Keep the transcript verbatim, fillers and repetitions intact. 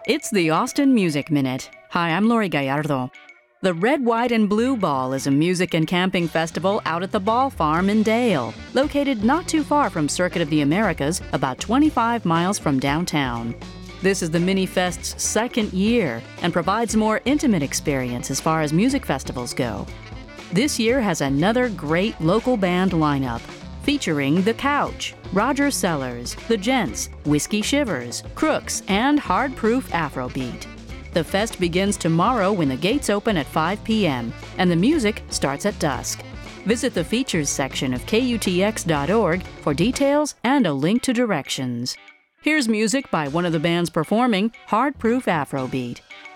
It's the Austin Music Minute. Hi, I'm Lori Gallardo. The Red, White, and Blue Ball is a music and camping festival out at the Ball Farm in Dale, located not too far from Circuit of the Americas, about twenty-five miles from downtown. This is the Mini-Fest's second year and provides a more intimate experience as far as music festivals go. This year has another great local band lineup, featuring The Couch, Roger Sellers, The Gents, Whiskey Shivers, Crooks, and Hard Proof Afrobeat. The fest begins tomorrow when the gates open at five p.m., and the music starts at dusk. Visit the features section of K U T X dot org for details and a link to directions. Here's music by one of the bands performing, Hard Proof Afrobeat.